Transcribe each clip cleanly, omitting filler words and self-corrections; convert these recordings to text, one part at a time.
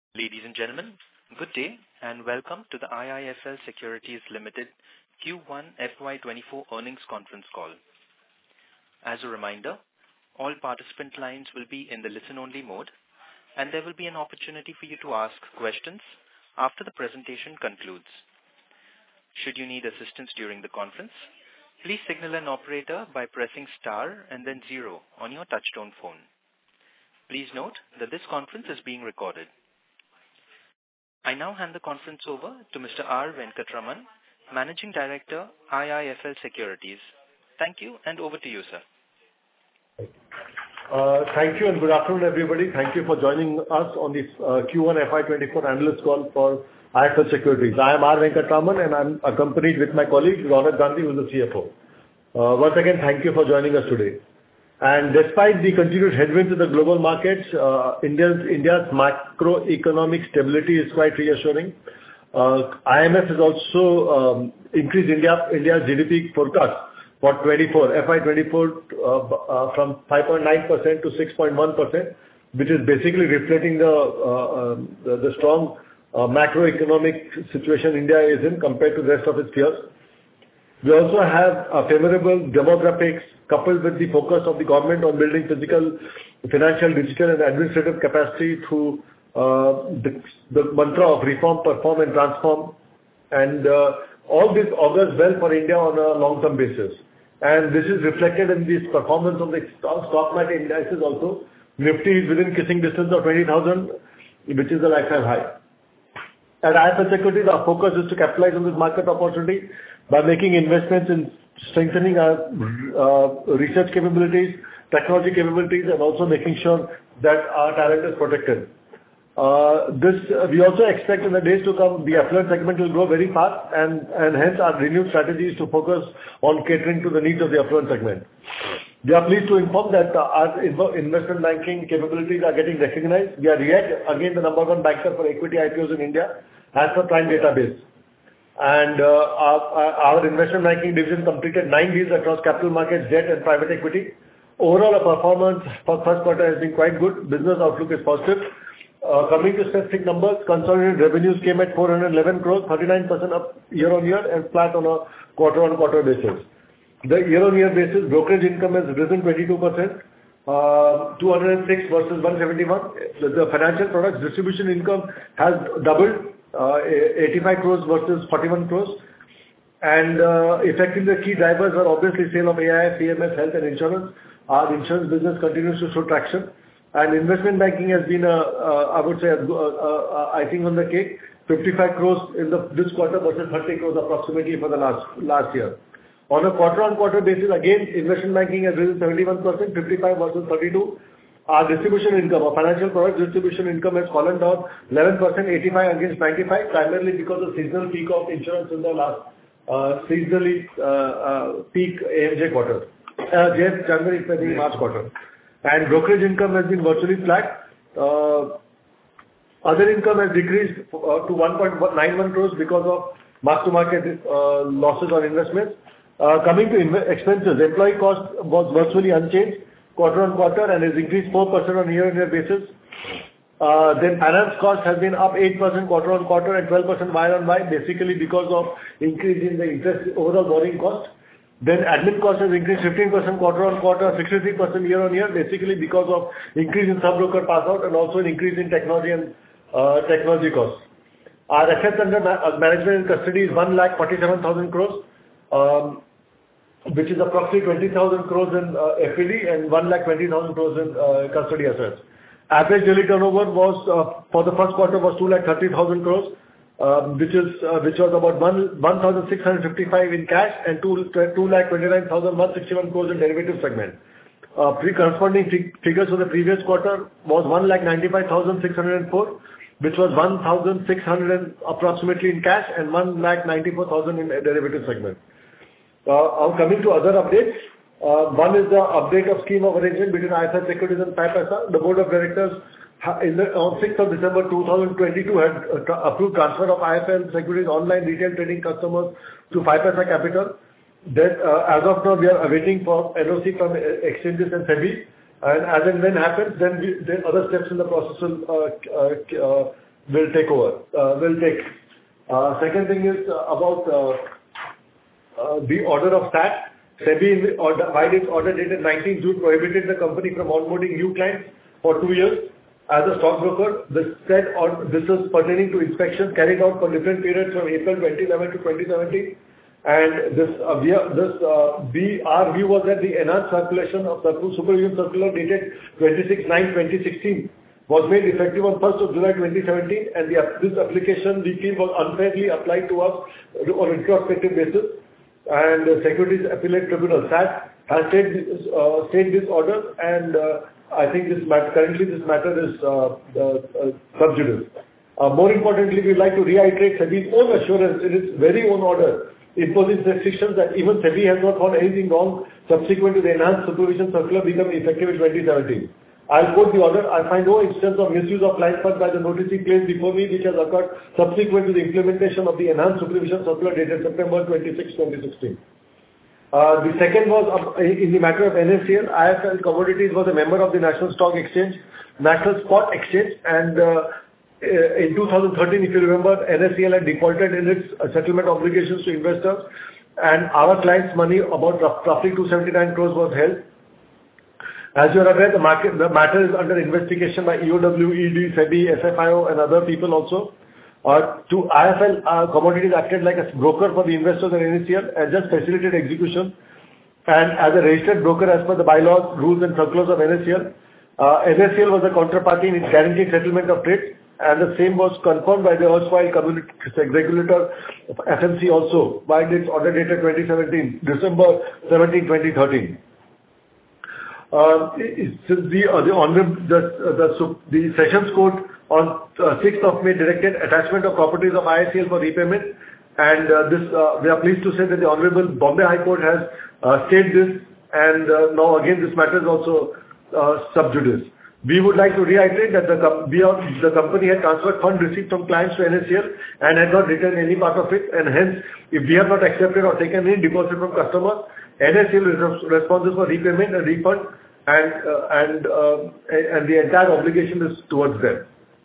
Ladies and gentlemen, good day and welcome to the IIFL Securities Limited Q1 FY24 earnings conference call. As a reminder, all participant lines will be in the listen-only mode, and there will be an opportunity for you to ask questions after the presentation concludes. Should you need assistance during the conference, please signal an operator by pressing star and then 0 on your touchtone phone. Please note that this conference is being recorded. I now hand the conference over to Mr. R. Venkatraman, Managing Director, IIFL Securities. Thank you, and over to you, sir. Thank you and good afternoon, everybody. Thank you for joining us on this Q1 FY24 analyst call for IIFL Securities. I am R. Venkatraman, and I'm accompanied with my colleague, Ronak Gandhi, who is the CFO. Once again, thank you for joining us today. And despite the continued headwinds in the global markets, India's macroeconomic stability is quite reassuring. IMF has also increased India's GDP forecast for FY24 from 5.9% to 6.1%, which is basically reflecting the strong macroeconomic situation India is in compared to the rest of its peers. We also have favorable demographics coupled with the focus of the government on building physical, financial, digital and administrative capacity through the mantra of reform, perform and transform. And all this augurs well for India on a long-term basis. And this is reflected in the performance of the stock market indices also. Nifty is within kissing distance of 20,000, which is a lifetime high. At IIFL Securities, our focus is to capitalize on this market opportunity by making investments in strengthening our research capabilities, technology capabilities, and also making sure that our talent is protected. We also expect in the days to come, the affluent segment will grow very fast, and hence our renewed strategy is to focus on catering to the needs of the affluent segment. We are pleased to inform that our investment banking capabilities are getting recognized. We are yet again the number one banker for equity IPOs in India as per Prime database. And our investment banking division completed 9 deals across capital markets, debt and private equity. Overall, our performance for first quarter has been quite good. Business outlook is positive. Coming to specific numbers, consolidated revenues came at 411 crores, 39% up year-on-year and flat on a quarter-on-quarter basis. The year-on-year basis, brokerage income has risen 22%, 206 versus 171. The financial products distribution income has doubled, 85 crores versus 41 crores. And effectively the key drivers are obviously sale of AIF, PMS, health and insurance. Our insurance business continues to show traction. And investment banking has been I would say, icing on the cake, 55 crores in this quarter versus 30 crores approximately for the last year. On a quarter-on-quarter basis, again, investment banking has risen 71%, 55 versus 32. Our distribution income, our financial products distribution income has fallen down 11%, 85 against 95, primarily because of seasonal peak of insurance in the last seasonally peak AMJ quarter, January, February, March quarter. And brokerage income has been virtually flat. Other income has decreased to 1.91 crores because of mark-to-market losses on investments. Coming to expenses, employee cost was virtually unchanged quarter-on-quarter and has increased 4% on a year-on-year basis. Then finance cost has been up 8% quarter-on-quarter and 12% year-on-year, basically because of increase in the interest overall borrowing cost. Then admin cost has increased 15% quarter-on-quarter, 63% year-on-year, basically because of increase in sub-broker pass-out and also an increase in technology and technology costs. Our assets under management and custody is 1,47,000 crores. Which is approximately 20,000 crores in FPD and 1,20,000 crores in custody assets. Average daily turnover was for the first quarter was 2,30,000 crores, which was about 1,655 in cash and 2,29,161 crores in derivative segment. Corresponding figures for the previous quarter was 1,95,604, which was 1,600 approximately in cash and 1,94,000 in derivative segment. Coming to other updates, one is the update of scheme of arrangement between IIFL Securities and 5paisa. The board of directors on 6th of December 2022 had approved transfer of IIFL Securities online retail trading customers to 5paisa Capital. Then, as of now, we are awaiting for NOC from exchanges and SEBI. And as and when happens, then other steps in the process will will take over. Second thing is about the order of SAT. SEBI, by its order dated 19 June, prohibited the company from onboarding new clients for 2 years as a stockbroker. This is pertaining to inspections carried out for different periods from April 2011 to 2017. And our view was that the enhanced circulation of the supervision circular dated 26/9/2016 was made effective on 1st of July 2017, and this application we feel was unfairly applied to us on a retrospective basis. And the Securities Appellate Tribunal, SAT, has stayed this order, and I think currently this matter is sub judice. More importantly, we'd like to reiterate SEBI's own assurance in its very own order, imposing restrictions that even SEBI has not found anything wrong subsequent to the enhanced supervision circular becoming effective in 2017. I'll quote the order. I find no instance of misuse of client funds by the noticee placed before me, which has occurred subsequent to the implementation of the enhanced supervision circular dated September 26, 2016. The second was in the matter of NSCL. IIFL Commodities was a member of the National Stock Exchange, National Spot Exchange, and in 2013, if you remember, NSCL had defaulted in its settlement obligations to investors, and our clients' money, about roughly 279 crores, was held. As you are aware, the matter is under investigation by EOW, ED, SEBI, SFIO, and other people also. IIFL Commodities acted like a broker for the investors and NSCL and just facilitated execution. And as a registered broker, as per the bylaws, rules, and circulars of NSCL, NSCL was a counterparty in its guaranteed settlement of trade, and the same was confirmed by the erstwhile regulator FMC also by its order dated December 17, 2013. Since the Sessions Court on 6th of May directed attachment of properties of IICL for repayment, and we are pleased to say that the Honorable Bombay High Court has stayed this, and now again this matter is also sub judice. We would like to reiterate that the company had transferred fund received from clients to NSCL and had not returned any part of it, and hence, if we have not accepted or taken any deposit from customers, NSCL is responsible for repayment and refund, and the entire obligation is towards them.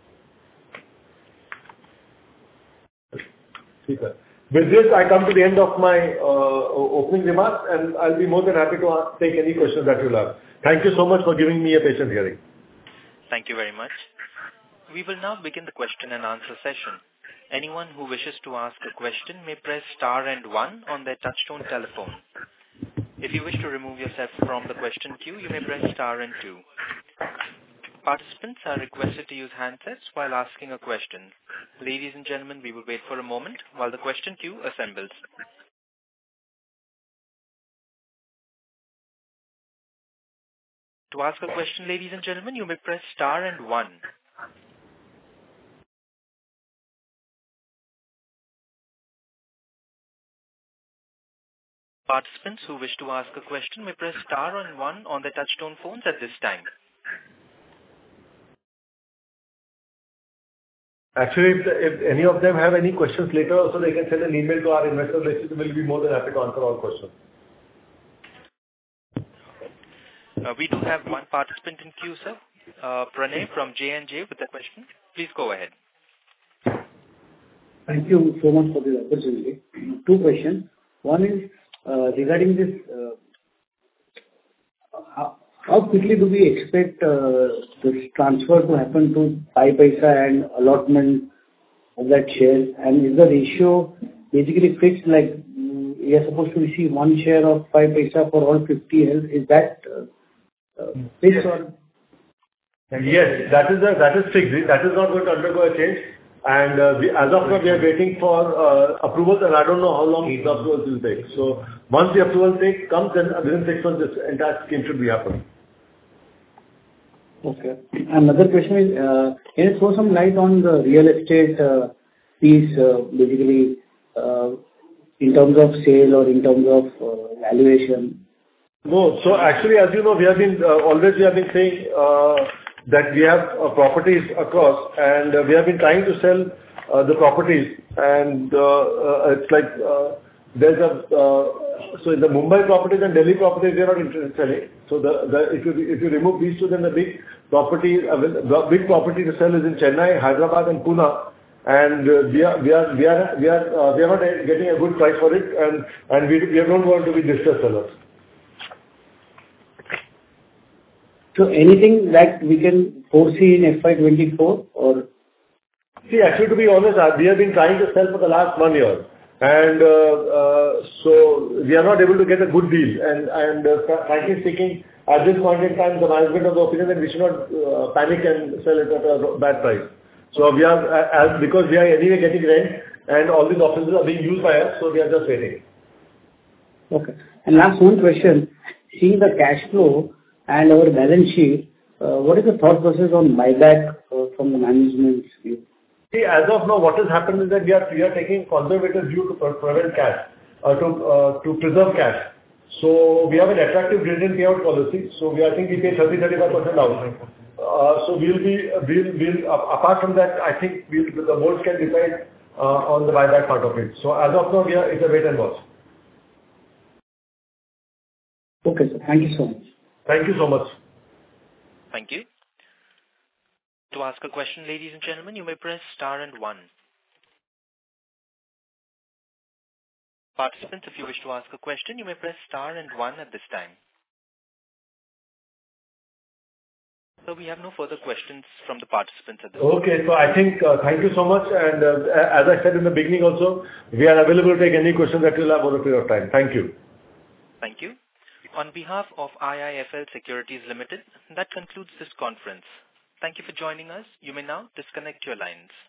With this, I come to the end of my opening remarks, and I'll be more than happy to take any questions that you'll have. Thank you so much for giving me a patient hearing. Thank you very much. We will now begin the question and answer session. Anyone who wishes to ask a question may press star and 1 on their touchtone telephone. If you wish to remove yourself from the question queue, you may press star and 2. Participants are requested to use handsets while asking a question. Ladies and gentlemen, we will wait for a moment while the question queue assembles. To ask a question, ladies and gentlemen, you may press star and 1. Participants who wish to ask a question may press star and 1 on their touchtone phones at this time. Actually, if any of them have any questions later, also they can send an email to our investor relations. We'll be more than happy to answer all questions. We do have one participant in queue, sir. Pranay from J&J with a question. Please go ahead. Thank you so much for the opportunity. 2 questions. One is regarding this, how quickly do we expect this transfer to happen to 5 Paisa and allotment of that share? And is the ratio basically fixed, like we are supposed to receive 1 share of 5 Paisa for all 50 health? Is that fixed or? Yes, that is fixed. That is not going to undergo a change. And as of now, we are waiting for approvals, and I don't know how long the approvals will take. So once the approval comes, then within 6 months, this entire scheme should be happening. Okay. Another question is, can you throw some light on the real estate piece, basically in terms of sale or in terms of valuation? No. So actually, as you know, we have been saying that we have properties across, and we have been trying to sell the properties, and it's like there's so in the Mumbai properties and Delhi properties, we are not interested in selling. So if you remove these two, then the big property to sell is in Chennai, Hyderabad and Pune. And we are not getting a good price for it, and we don't want to be distressed sellers. So anything that we can foresee in FY 24 or? See, actually, to be honest, we have been trying to sell for the last 1 year, and so we are not able to get a good deal. And frankly speaking, at this point in time, the management of the opinion that we should not panic and sell it at a bad price. So we are, because we are anyway getting rent, and all these offices are being used by us, so we are just waiting. Okay. And last one question: seeing the cash flow and our balance sheet, what is the thought process on buyback from the management's view? See, as of now, what has happened is that we are taking conservative view to prevent cash, to preserve cash. So we have an attractive dividend payout policy. So I think we pay 30-35% out. So we'll apart from that, I think the board can decide on the buyback part of it. So as of now, it's a wait and watch. Okay, sir. Thank you so much. Thank you so much. Thank you. To ask a question, ladies and gentlemen, you may press star and 1. Participants, if you wish to ask a question, you may press star and 1 at this time. So we have no further questions from the participants at this time. Okay, so I think, thank you so much. And as I said in the beginning also, we are available to take any questions that you'll have over a period of time. Thank you. Thank you. On behalf of IIFL Securities Limited, that concludes this conference. Thank you for joining us. You may now disconnect your lines.